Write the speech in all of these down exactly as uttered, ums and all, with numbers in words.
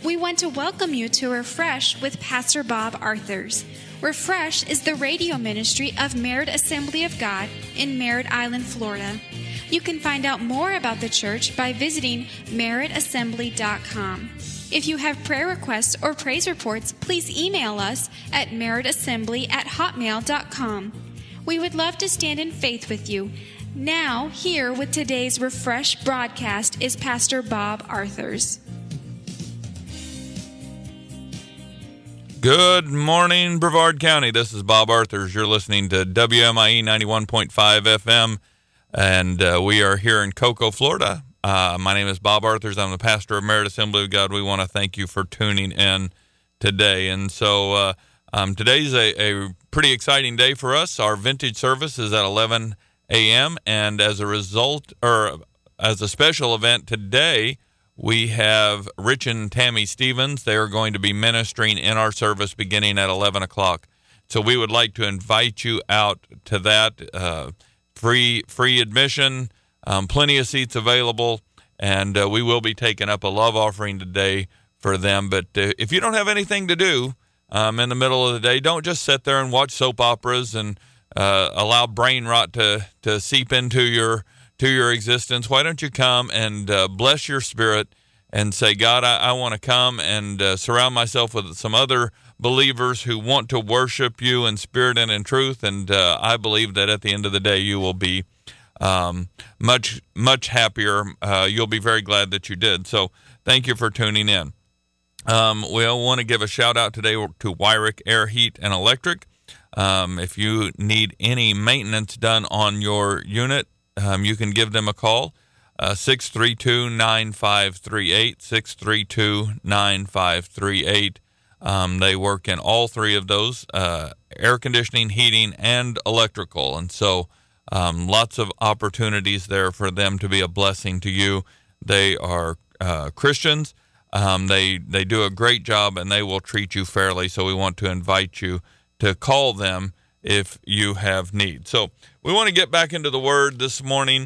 We want to welcome you to Refresh with Pastor Bob Arthurs. Refresh is the radio ministry of Merritt Assembly of God in Merritt Island, Florida. You can find out more about the church by visiting merritt assembly dot com. If you have prayer requests or praise reports, please email us at merritt assembly at hotmail dot com. We would love to stand in faith with you. Now, here with today's Refresh broadcast is Pastor Bob Arthurs. Good morning, Brevard County. This is Bob Arthurs. You're listening to W M I E ninety-one point five F M, and uh, we are here in Cocoa, Florida. Uh, my name is Bob Arthurs. I'm the pastor of Merritt Assembly of God. We want to thank you for tuning in today. And so uh, um, today's a, a pretty exciting day for us. Our vintage service is at eleven a.m., and as a result, or as a special event today, we have Rich and Tammy Stevens. They are going to be ministering in our service beginning at eleven o'clock. So we would like to invite you out to that. Uh, free free admission, um, plenty of seats available, and uh, we will be taking up a love offering today for them. But uh, if you don't have anything to do um, in the middle of the day, don't just sit there and watch soap operas and uh, allow brain rot to, to seep into your to your existence. Why don't you come and uh, bless your spirit and say, God, I, I want to come and uh, surround myself with some other believers who want to worship you in spirit and in truth. And uh, I believe that at the end of the day, you will be um, much, much happier. Uh, you'll be very glad that you did. So thank you for tuning in. Um, we want to give a shout out today to Wyrick Air, Heat, and Electric. Um, if you need any maintenance done on your unit, Um, you can give them a call, uh, six three two, nine five three eight, six three two, nine five three eight. Um, they work in all three of those, uh, air conditioning, heating, and electrical. And so um, lots of opportunities there for them to be a blessing to you. They are uh, Christians. Um, they, they do a great job, and they will treat you fairly. So we want to invite you to call them if you have need. So we want to get back into the Word this morning.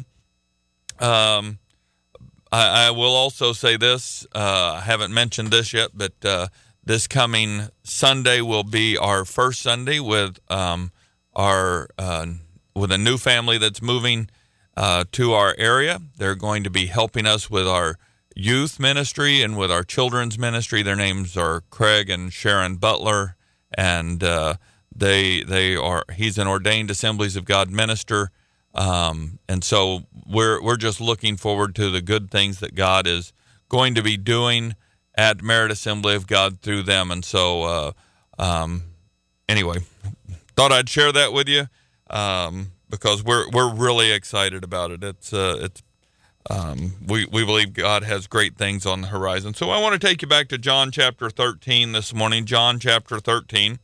Um, I, I will also say this. Uh, I haven't mentioned this yet, but uh, this coming Sunday will be our first Sunday with um, our uh, with a new family that's moving uh, to our area. They're going to be helping us with our youth ministry and with our children's ministry. Their names are Craig and Sharon Butler, and uh, They they are. He's an ordained Assemblies of God minister, um, and so we're we're just looking forward to the good things that God is going to be doing at Merritt Assembly of God through them. And so, uh, um, anyway, thought I'd share that with you um, because we're we're really excited about it. It's uh, it's um, we we believe God has great things on the horizon. So I want to take you back to John chapter thirteen this morning. John chapter thirteen.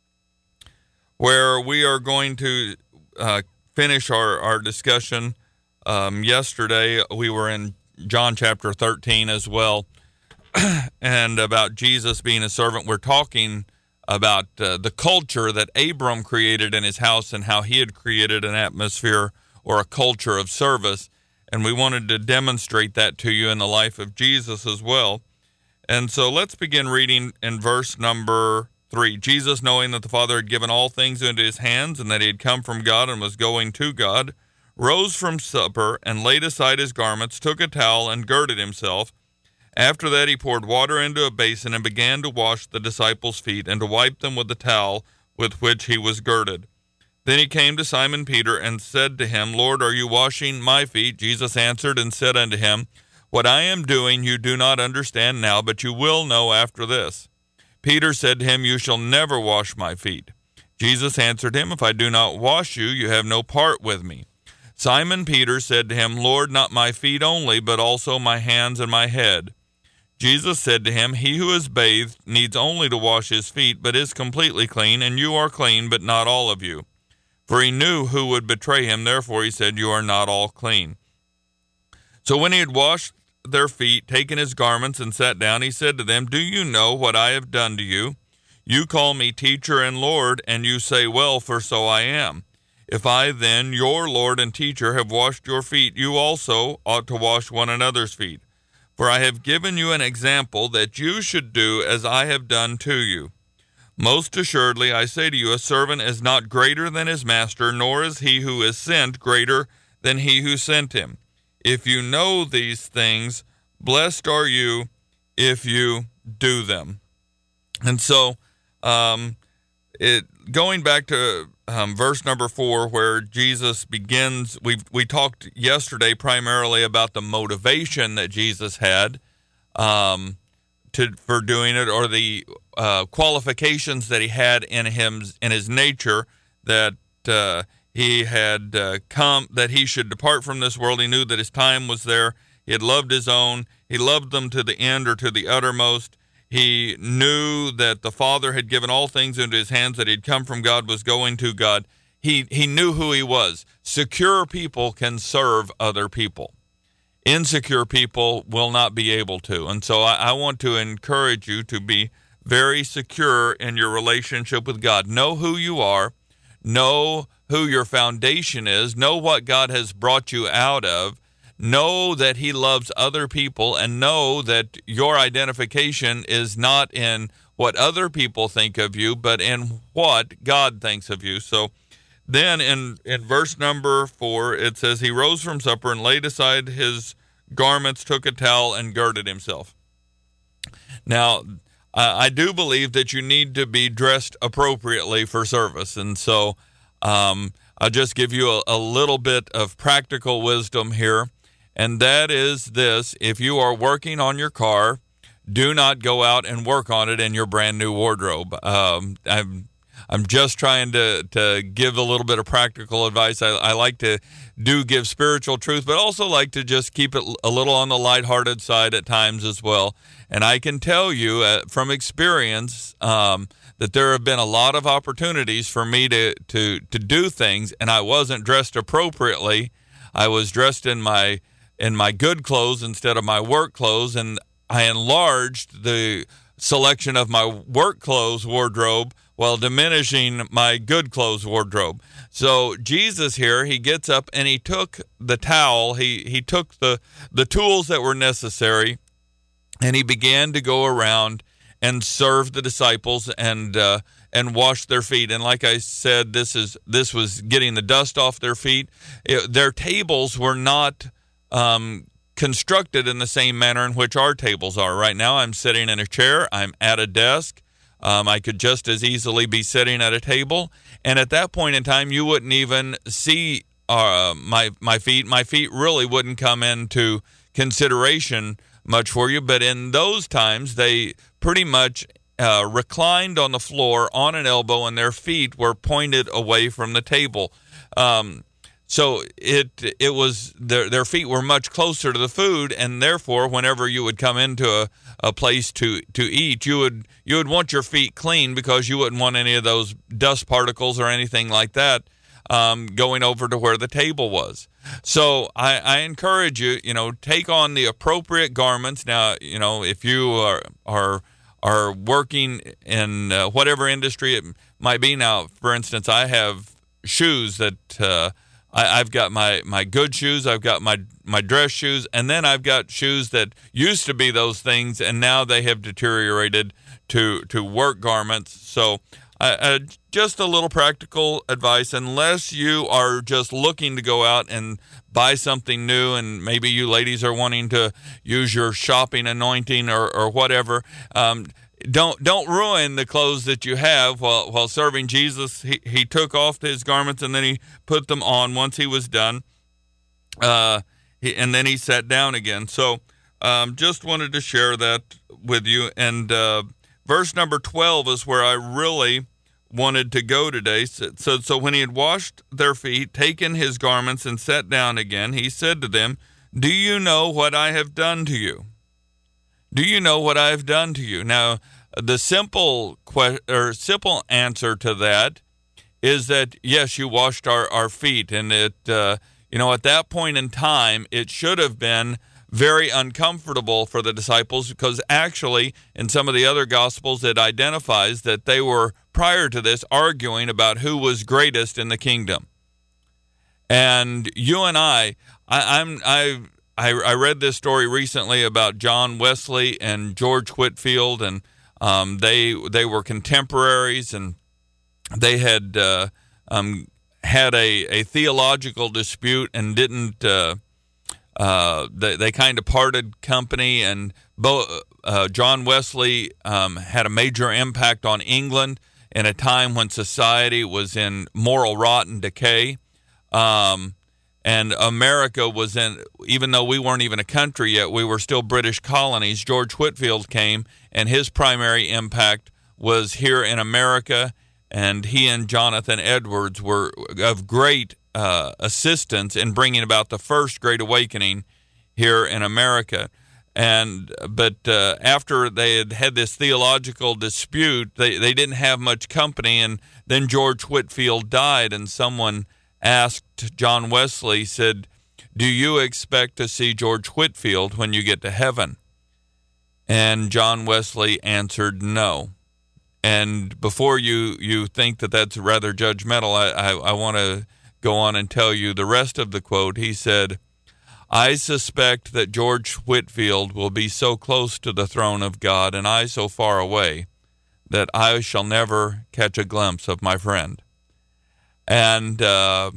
Where we are going to uh, finish our, our discussion. Um, yesterday, we were in John chapter thirteen as well, and about Jesus being a servant. We're talking about uh, the culture that Abram created in his house and how he had created an atmosphere or a culture of service, and we wanted to demonstrate that to you in the life of Jesus as well. And so let's begin reading in verse number three. Jesus, knowing that the Father had given all things into his hands and that he had come from God and was going to God, rose from supper and laid aside his garments, took a towel and girded himself. After that he poured water into a basin and began to wash the disciples' feet and to wipe them with the towel with which he was girded. Then he came to Simon Peter and said to him, Lord, are you washing my feet? Jesus answered and said unto him, What I am doing you do not understand now, but you will know after this. Peter said to him, You shall never wash my feet. Jesus answered him, If I do not wash you, you have no part with me. Simon Peter said to him, Lord, not my feet only, but also my hands and my head. Jesus said to him, He who is bathed needs only to wash his feet, but is completely clean, and you are clean, but not all of you. For he knew who would betray him, therefore he said, You are not all clean. So when he had washed their feet, taken his garments, and sat down, he said to them, Do you know what I have done to you? You call me teacher and Lord, and you say, Well, for so I am. If I then, your Lord and teacher, have washed your feet, you also ought to wash one another's feet. For I have given you an example that you should do as I have done to you. Most assuredly, I say to you, a servant is not greater than his master, nor is he who is sent greater than he who sent him. If you know these things, blessed are you if you do them. And so, um, it going back to um, verse number four, where Jesus begins, we we talked yesterday primarily about the motivation that Jesus had um, to for doing it, or the uh, qualifications that he had in him in his nature, that uh, he had uh, come, that he should depart from this world. He knew that his time was there. He had loved his own. He loved them to the end, or to the uttermost. He knew that the Father had given all things into his hands, that he'd come from God, was going to God. He he knew who he was. Secure people can serve other people. Insecure people will not be able to. And so I, I want to encourage you to be very secure in your relationship with God. Know who you are. Know who your foundation is. Know what God has brought you out of. Know that he loves other people, and know that your identification is not in what other people think of you, but in what God thinks of you. So then in, in verse number four, it says, he rose from supper and laid aside his garments, took a towel, and girded himself. Now, I do believe that you need to be dressed appropriately for service. And so um, I'll just give you a, a little bit of practical wisdom here. And that is this: if you are working on your car, do not go out and work on it in your brand new wardrobe. Um, I'm I'm just trying to, to give a little bit of practical advice. I, I like to do give spiritual truth, but also like to just keep it a little on the lighthearted side at times as well. And I can tell you uh, from experience um, that there have been a lot of opportunities for me to, to, to do things, and I wasn't dressed appropriately. I was dressed in my in my good clothes instead of my work clothes, and I enlarged the selection of my work clothes wardrobe while diminishing my good clothes wardrobe. So Jesus here, he gets up and he took the towel, he he took the the tools that were necessary, and he began to go around and serve the disciples and uh, and wash their feet. And like I said, this is this was getting the dust off their feet. It, their tables were not um, constructed in the same manner in which our tables are. Right now, I'm sitting in a chair. I'm at a desk. Um, I could just as easily be sitting at a table. And at that point in time, you wouldn't even see uh, my my feet. My feet really wouldn't come into consideration much for you. But in those times, they pretty much uh, reclined on the floor on an elbow, and their feet were pointed away from the table. Um, so it it was their their feet were much closer to the food, and therefore, whenever you would come into a, a place to, to eat, you would you would want your feet clean, because you wouldn't want any of those dust particles or anything like that um, going over to where the table was. So I, I encourage you, you know, take on the appropriate garments. Now, you know, if you are are are working in uh, whatever industry it might be. Now, for instance, I have shoes that uh, I, I've got my, my good shoes, I've got my my dress shoes, and then I've got shoes that used to be those things, and now they have deteriorated to to work garments. So uh, uh, just a little practical advice: unless you are just looking to go out and buy something new, and maybe you ladies are wanting to use your shopping anointing or, or whatever, um, don't don't ruin the clothes that you have while while serving Jesus. He he took off his garments and then he put them on once he was done, uh, he, and then he sat down again. So um, just wanted to share that with you. And uh, verse number twelve is where I really wanted to go today. So, so so when he had washed their feet, taken his garments, and sat down again, he said to them, "Do you know what I have done to you? Do you know what I have done to you?" Now, the simple que- or simple answer to that is that, yes, you washed our, our feet. And it, uh, you know, at that point in time, it should have been very uncomfortable for the disciples, because actually in some of the other Gospels it identifies that they were, prior to this, arguing about who was greatest in the kingdom. And you and I, I I'm I I, I read this story recently about John Wesley and George Whitefield, and um, they they were contemporaries, and they had uh, um, had a, a theological dispute and didn't. Uh, uh, they they kind of parted company, and bo- uh, John Wesley um, had a major impact on England in a time when society was in moral rot and decay. Um, and America was in, even though we weren't even a country yet, we were still British colonies. George Whitefield came, and his primary impact was here in America, and he and Jonathan Edwards were of great uh, assistance in bringing about the first Great Awakening here in America. And but uh, after they had had this theological dispute, they, they didn't have much company, and then George Whitefield died, and someone asked John Wesley, said, "Do you expect to see George Whitefield when you get to heaven?" And John Wesley answered, "No." And before you, you think that that's rather judgmental, I, I, I want to go on and tell you the rest of the quote. He said, "I suspect that George Whitefield will be so close to the throne of God and I so far away that I shall never catch a glimpse of my friend." And, uh,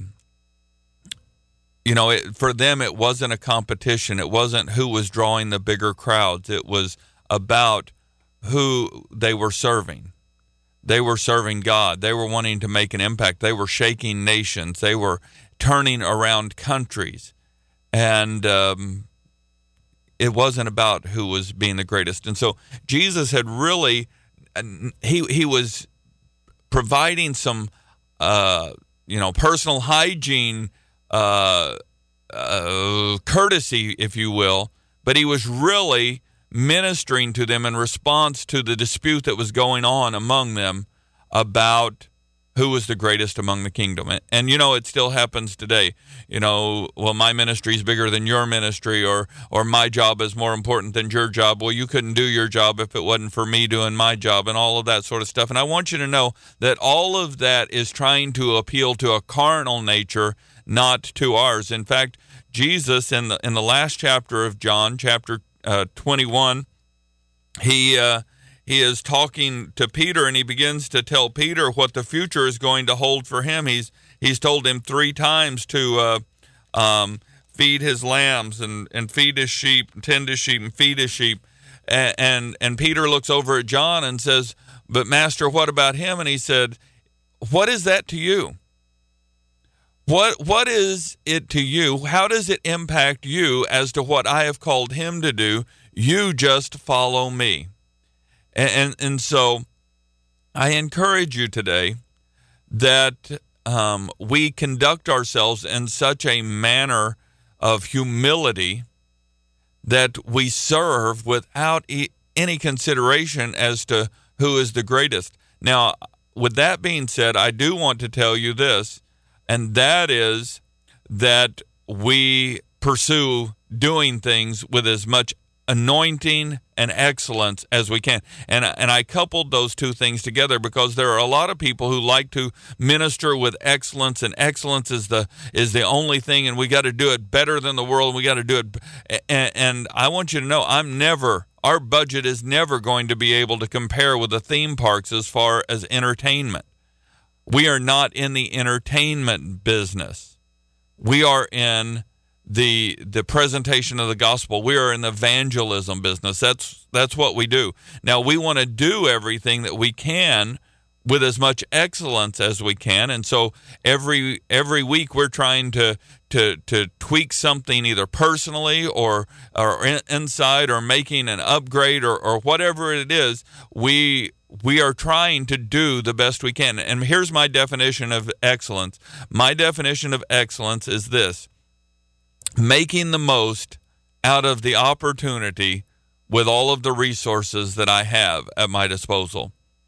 you know, it, for them, it wasn't a competition. It wasn't who was drawing the bigger crowds. It was about who they were serving. They were serving God. They were wanting to make an impact. They were shaking nations. They were turning around countries. And um, it wasn't about who was being the greatest. And so Jesus had really, he he was providing some, uh, you know, personal hygiene, uh, uh, courtesy, if you will, but he was really ministering to them in response to the dispute that was going on among them about who was the greatest among the kingdom. And, and, you know, it still happens today. You know, well, my ministry is bigger than your ministry, or or my job is more important than your job. Well, you couldn't do your job if it wasn't for me doing my job, and all of that sort of stuff. And I want you to know that all of that is trying to appeal to a carnal nature, not to ours. In fact, Jesus, in the in the last chapter of John, chapter uh, twenty-one, he... Uh, He is talking to Peter, and he begins to tell Peter what the future is going to hold for him. He's he's told him three times to uh, um, feed his lambs and, and feed his sheep, and tend his sheep and feed his sheep. And, and and Peter looks over at John and says, "But Master, what about him?" And he said, "What is that to you? What what is it to you? How does it impact you as to what I have called him to do? You just follow me." And, and and so I encourage you today that um, we conduct ourselves in such a manner of humility that we serve without e- any consideration as to who is the greatest. Now, with that being said, I do want to tell you this, and that is that we pursue doing things with as much anointing and excellence as we can. And, and I coupled those two things together because there are a lot of people who like to minister with excellence, and excellence is the is the only thing, and we got to do it better than the world. We got to do it. And, and I want you to know, I'm never, our budget is never going to be able to compare with the theme parks as far as entertainment. We are not in the entertainment business. We are in the the presentation of the gospel. We are in the evangelism business. That's that's what we do. Now, we want to do everything that we can with as much excellence as we can, and so every every week we're trying to to to tweak something, either personally or or in, inside, or making an upgrade, or or whatever it is. We we are trying to do the best we can. And here's my definition of excellence. My definition of excellence is this: making the most out of the opportunity with all of the resources that I have at my disposal.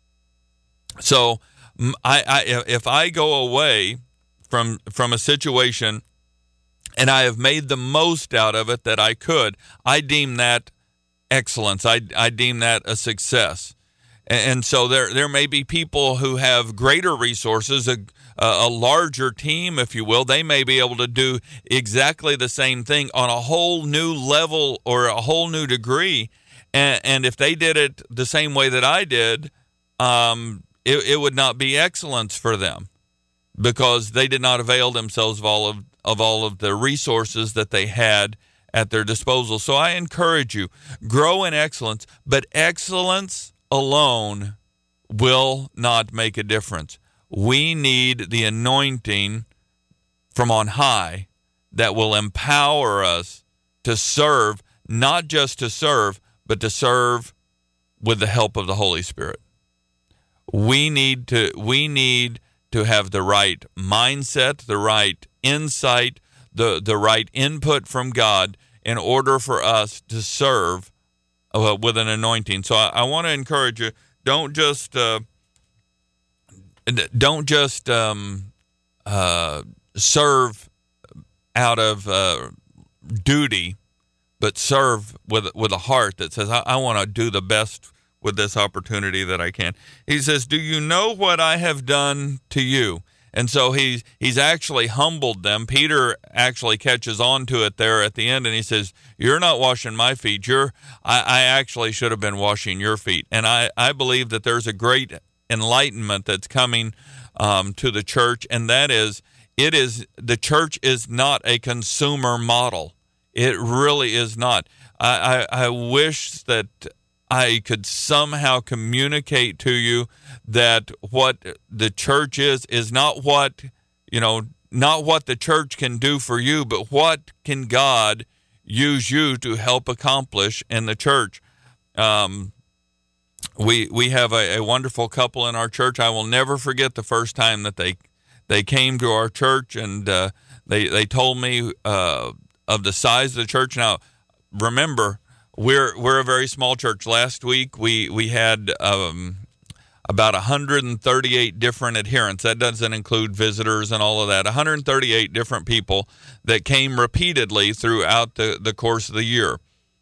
So I, I, if I go away from from a situation and I have made the most out of it that I could, I deem that excellence. I, I deem that a success. And so there there may be people who have greater resources, a, a larger team, if you will, they may be able to do exactly the same thing on a whole new level or a whole new degree. And, and if they did it the same way that I did, um, it, it would not be excellence for them, because they did not avail themselves of all of, of all of the resources that they had at their disposal. So I encourage you, grow in excellence, but excellence alone will not make a difference. We need the anointing from on high that will empower us to serve, not just to serve, but to serve with the help of the Holy Spirit. We need to we need to have the right mindset, the right insight, the, the right input from God in order for us to serve uh, with an anointing. So I, I want to encourage you, don't just uh, don't just um, uh, serve out of uh, duty, but serve with with a heart that says, I, I want to do the best with this opportunity that I can. He says, do you know what I have done to you? And so he's, he's actually humbled them. Peter actually catches on to it there at the end, and he says, you're not washing my feet. You're, I, I actually should have been washing your feet. And I, I believe that there's a great enlightenment that's coming um, to the church, and that is, it is, the church is not a consumer model. It really is not. I, I, I wish that I could somehow communicate to you that what the church is, is not what, you know, not what the church can do for you, but what can God use you to help accomplish in the church. Um, we we have a, a wonderful couple in our church. I will never forget the first time that they they came to our church, and uh, they, they told me uh, of the size of the church. Now, remember, We're we're a very small church. Last week we we had um, about one hundred thirty-eight different adherents. That doesn't include visitors and all of that. one hundred thirty-eight different people that came repeatedly throughout the, the course of the year.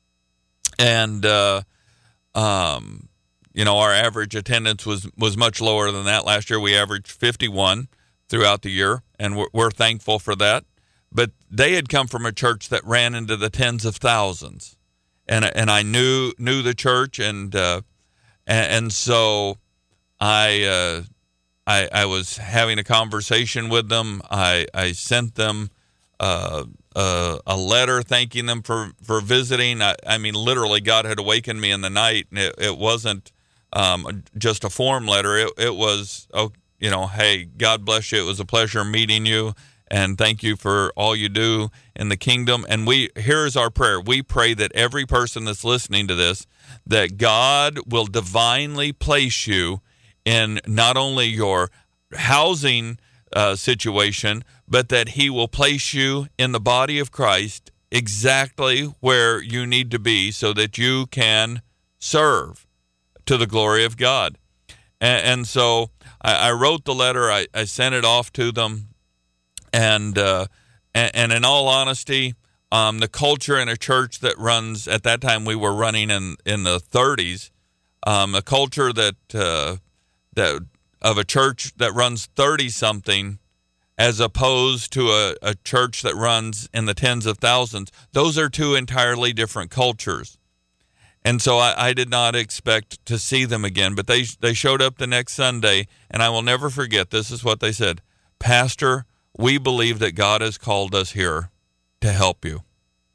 And uh, um, you know, our average attendance was was much lower than that. Last year we averaged fifty-one throughout the year, and we're, we're thankful for that. But they had come from a church that ran into the tens of thousands. And and I knew knew the church, and uh, and, and so I, uh, I I was having a conversation with them. I I sent them uh, uh, a letter thanking them for, for visiting. I, I mean, literally, God had awakened me in the night, and it, it wasn't um, just a form letter. It it was, oh, you know, hey, God bless you. It was a pleasure meeting you. And thank you for all you do in the kingdom. And we here's our prayer. We pray that every person that's listening to this, that God will divinely place you in not only your housing uh, situation, but that he will place you in the body of Christ exactly where you need to be so that you can serve to the glory of God. And, and so I, I wrote the letter. I, I sent it off to them. And, uh, and and in all honesty, um, the culture in a church that runs, at that time we were running in, in the thirties, um, a culture that uh, that of a church that runs thirty something, as opposed to a, a church that runs in the tens of thousands. Those are two entirely different cultures. And so I, I did not expect to see them again, but they they showed up the next Sunday, and I will never forget. This is what they said: Pastor, we believe that God has called us here to help you.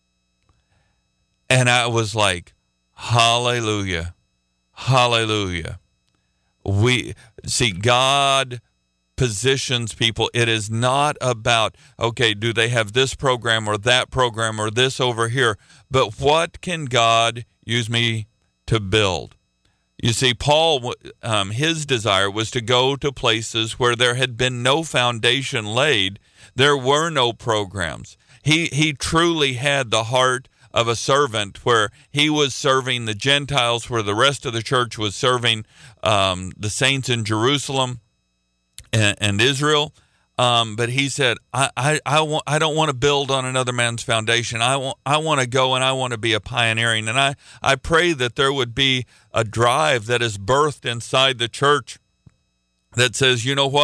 And I was like, hallelujah, hallelujah. We see, God positions people. It is not about, okay, do they have this program or that program or this over here, but what can God use me to build? You see, Paul, um, his desire was to go to places where there had been no foundation laid. There were no programs. He he truly had the heart of a servant, where he was serving the Gentiles, where the rest of the church was serving um, the saints in Jerusalem and, and Israel. Um, but he said, I, I, I, want, I don't want to build on another man's foundation. I want, I want to go and I want to be a pioneering. And I, I pray that there would be a drive that is birthed inside the church that says, you know what?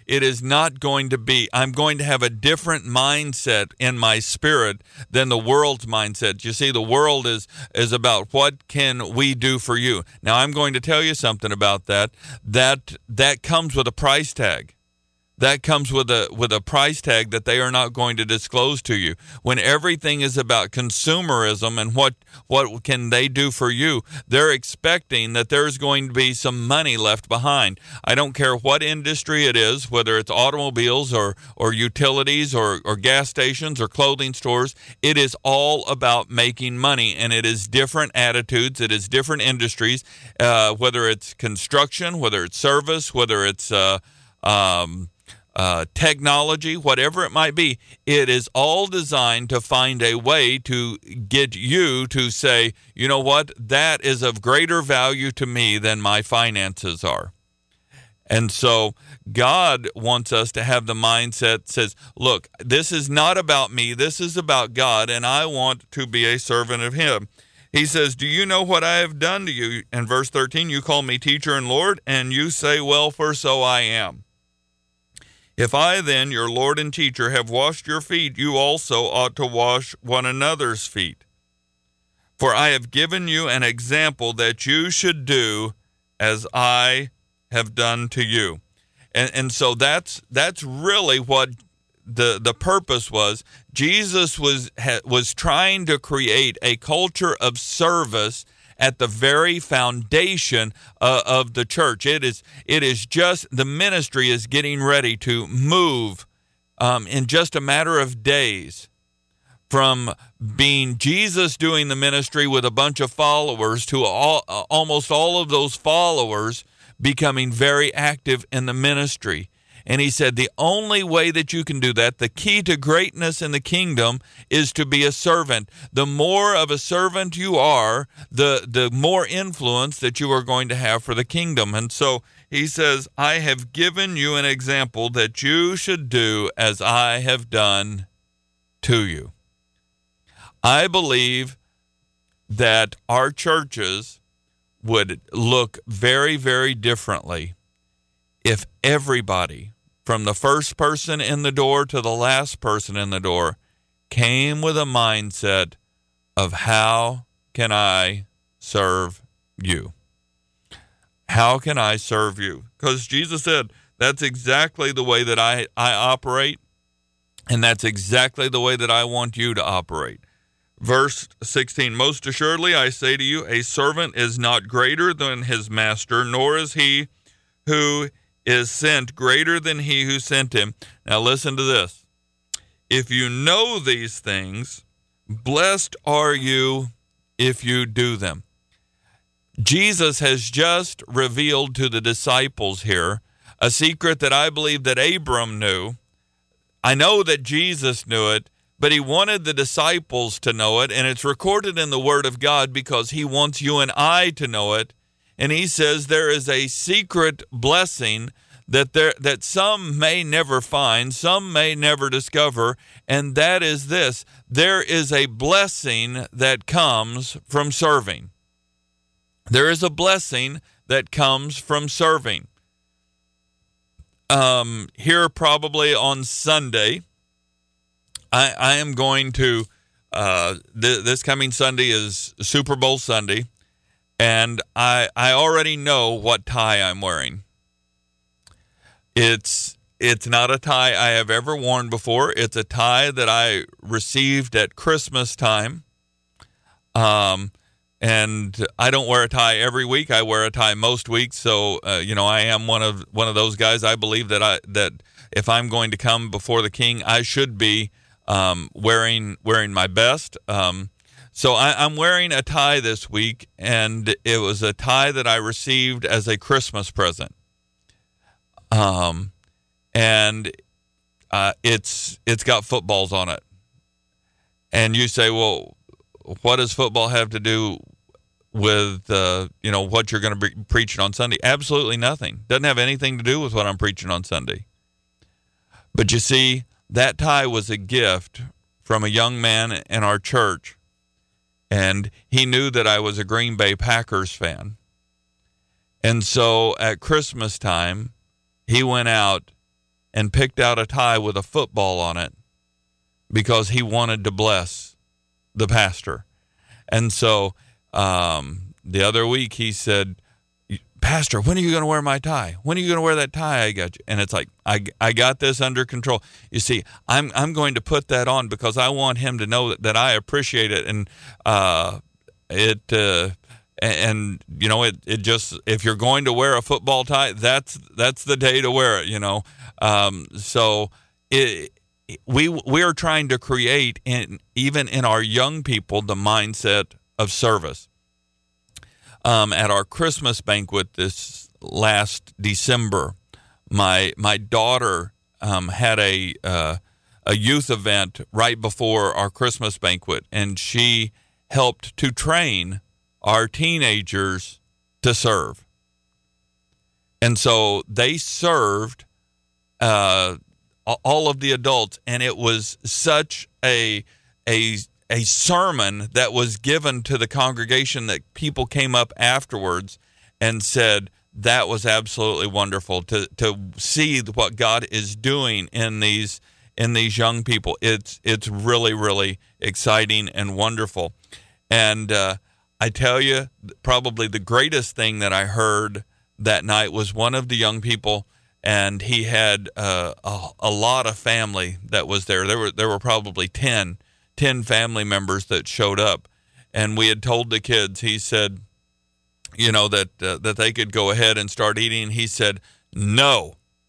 it is not going to be, I'm going to have a different mindset in my spirit than the world's mindset. You see, the world is, is about what can we do for you. Now, I'm going to tell you something about that. That, that comes with a price tag. That comes with a with a price tag that they are not going to disclose to you. When everything is about consumerism and what what can they do for you, they're expecting that there's going to be some money left behind. I don't care what industry it is, whether it's automobiles or or utilities or, or gas stations or clothing stores, it is all about making money, and it is different attitudes, it is different industries, uh, whether it's construction, whether it's service, whether it's uh, um, Uh, technology, whatever it might be, it is all designed to find a way to get you to say, you know what, that is of greater value to me than my finances are. And so God wants us to have the mindset that says, look, this is not about me, this is about God, and I want to be a servant of Him. He says, do you know what I have done to you? In verse thirteen, you call me teacher and Lord, and you say, well, for so I am. If I then, your Lord and teacher, have washed your feet, you also ought to wash one another's feet. For I have given you an example that you should do as I have done to you. And and so that's that's really what the the purpose was. Jesus was ha, was trying to create a culture of service at the very foundation uh, of the church. It is it is just, the ministry is getting ready to move um, in just a matter of days from being Jesus doing the ministry with a bunch of followers to all, uh, almost all of those followers becoming very active in the ministry. And he said the only way that you can do that, the key to greatness in the kingdom, is to be a servant. The more of a servant you are, the, the more influence that you are going to have for the kingdom. And so he says, I have given you an example that you should do as I have done to you. I believe that our churches would look very, very differently if everybody, from the first person in the door to the last person in the door, came with a mindset of how can I serve you? How can I serve you? Because Jesus said, that's exactly the way that I, I operate, and that's exactly the way that I want you to operate. Verse sixteen, most assuredly I say to you, a servant is not greater than his master, nor is he who is sent greater than he who sent him. Now listen to this. If you know these things, blessed are you if you do them. Jesus has just revealed to the disciples here a secret that I believe that Abram knew. I know that Jesus knew it, but he wanted the disciples to know it, and it's recorded in the Word of God because he wants you and I to know it. And he says there is a secret blessing that there that some may never find, some may never discover, and that is this. There is a blessing that comes from serving. There is a blessing that comes from serving. Um, here probably on Sunday, I, I am going to, uh, th- this coming Sunday is Super Bowl Sunday, and I I already know what tie I'm wearing. It's it's not a tie I have ever worn before. It's a tie that I received at Christmas time. Um, and I don't wear a tie every week. I wear a tie most weeks. So uh, you know, I am one of one of those guys. I believe that I that if I'm going to come before the King, I should be um, wearing wearing my best. Um, So I, I'm wearing a tie this week, and it was a tie that I received as a Christmas present. Um, and uh, it's it's got footballs on it. And you say, well, what does football have to do with uh, you know what you're going to be preaching on Sunday? Absolutely nothing. Doesn't have anything to do with what I'm preaching on Sunday. But you see, that tie was a gift from a young man in our church. And he knew that I was a Green Bay Packers fan. And so at Christmas time, he went out and picked out a tie with a football on it because he wanted to bless the pastor. And so um, the other week he said, Pastor, when are you going to wear my tie? When are you going to wear that tie I got you? And it's like, I, I got this under control. You see, I'm I'm going to put that on because I want him to know that, that I appreciate it. And uh, it uh, and, and, you know, it, it just, if you're going to wear a football tie, that's that's the day to wear it, you know. Um, so it, we we are trying to create, in, even in our young people, the mindset of service. Um, at our Christmas banquet this last December, my my daughter um, had a uh, a youth event right before our Christmas banquet, and she helped to train our teenagers to serve. And so they served uh, all of the adults, and it was such a a a sermon that was given to the congregation that people came up afterwards and said that was absolutely wonderful to to see what God is doing in these in these young people. It's it's really, really exciting and wonderful. And uh, I tell you, probably the greatest thing that I heard that night was one of the young people, and he had uh, a, a lot of family that was there. There were there were probably ten ten family members that showed up, and we had told the kids, he said, you know, that uh, that they could go ahead and start eating. He said, no,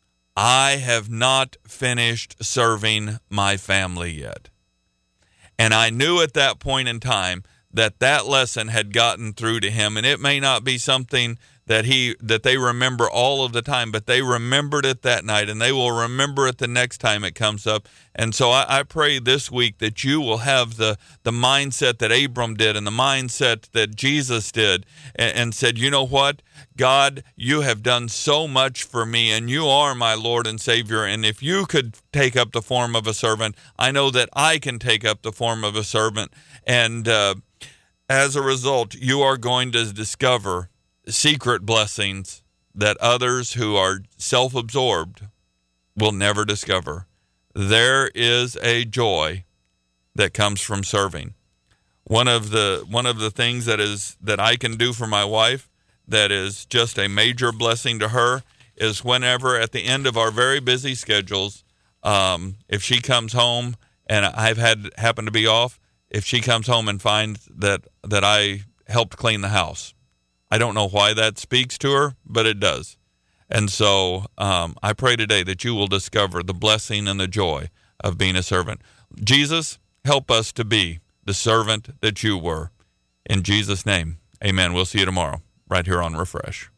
I have not finished serving my family yet. And I knew at that point in time that that lesson had gotten through to him, and it may not be something that he that they remember all of the time, but they remembered it that night, and they will remember it the next time it comes up. And so I, I pray this week that you will have the, the mindset that Abram did and the mindset that Jesus did, and, and said, you know what, God, you have done so much for me, and you are my Lord and Savior, and if you could take up the form of a servant, I know that I can take up the form of a servant. And uh, as a result, you are going to discover secret blessings that others who are self-absorbed will never discover. There is a joy that comes from serving. One of the one of the things that is that I can do for my wife that is just a major blessing to her is whenever at the end of our very busy schedules, um, if she comes home and I've had happen to be off, if she comes home and finds that that I helped clean the house. I don't know why that speaks to her, but it does. And so um, I pray today that you will discover the blessing and the joy of being a servant. Jesus, help us to be the servant that you were. In Jesus' name, amen. We'll see you tomorrow right here on Refresh.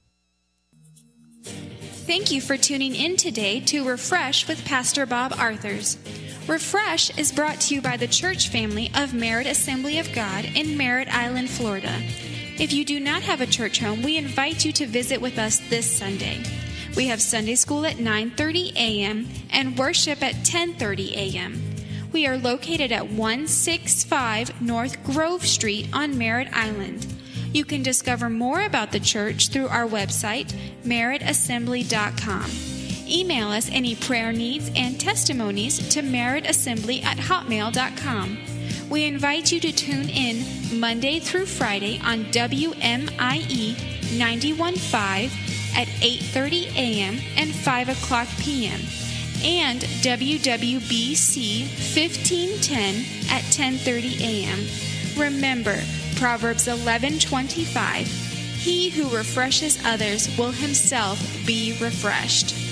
Thank you for tuning in today to Refresh with Pastor Bob Arthurs. Refresh is brought to you by the church family of Merritt Assembly of God in Merritt Island, Florida. If you do not have a church home, we invite you to visit with us this Sunday. We have Sunday school at nine thirty a.m. and worship at ten thirty a.m. We are located at one sixty-five North Grove Street on Merritt Island. You can discover more about the church through our website, merritt assembly dot com. Email us any prayer needs and testimonies to merrittassembly at hotmail dot com. We invite you to tune in Monday through Friday on W M I E ninety-one point five at eight thirty a.m. and five o'clock p.m. and W W B C fifteen ten at ten thirty a.m. Remember, Proverbs eleven twenty-five, he who refreshes others will himself be refreshed.